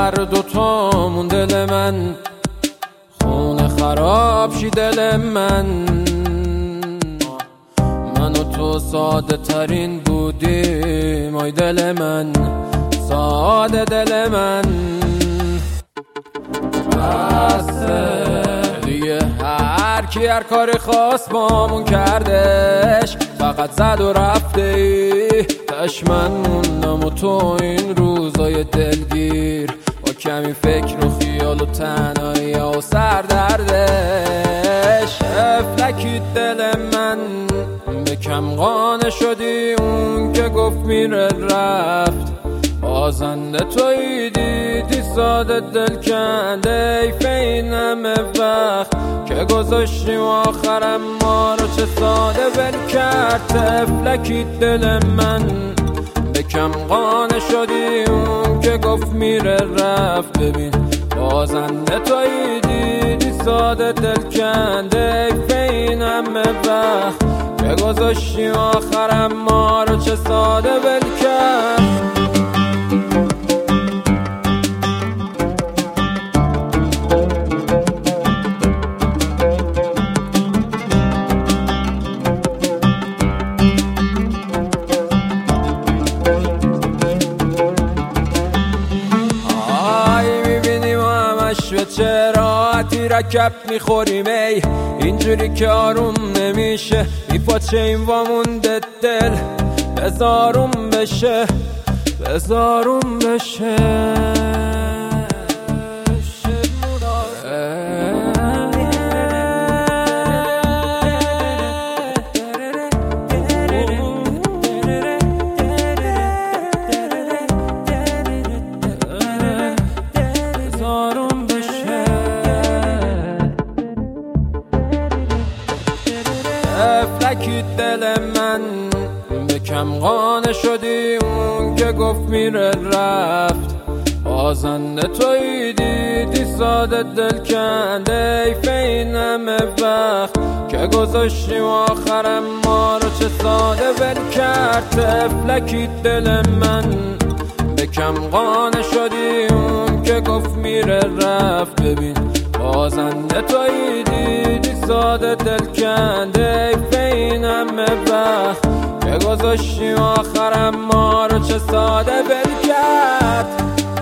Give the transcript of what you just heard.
هر دوتامون دل من خونه خراب شی دل من و تو ساده ترین بودیم ای دل من ساده دل من بسه دیگه هر کی هر کاری خواست بامون کردش فقط زد و رفته ای تش من موندم و تو این روزای دلگیر با کمی فکر و خیال و تنهایی و سردردش افلکی دل من به کم قانع شدی اون که گفت میره رفت بازنده توی دیدی ساده دل کنده ای فین همه وقت که گذاشتیم آخرم ما رو چه ساده ول کرد تفلکی دل من به کم قانع شدی اون که گفت میره رفت ببین بازنده توی دیدی ساده دل کنده ای فین همه وقت که گذاشتیم آخرم ما رو چه ساده ول کرد به چه راحتی رکب میخوریم ای اینجوری که آروم نمیشه میپاچه این وامونده دل بزاروم بشه بزاروم بشه افلکی دل من به کم قانع شدی اون که گفت میره رفت بازنده توی دیدی ساده دل کنده ای فین همه وقت که گذاشتیم آخرم ما رو چه ساده ول کرد افلکی دل من به کم قانع شدی اون که گفت میره رفت ببین بازنده توی دیدی ساده دل کنده ای فین همه وقت که گذاشتیم آخرم ما رو چه ساده ول کرد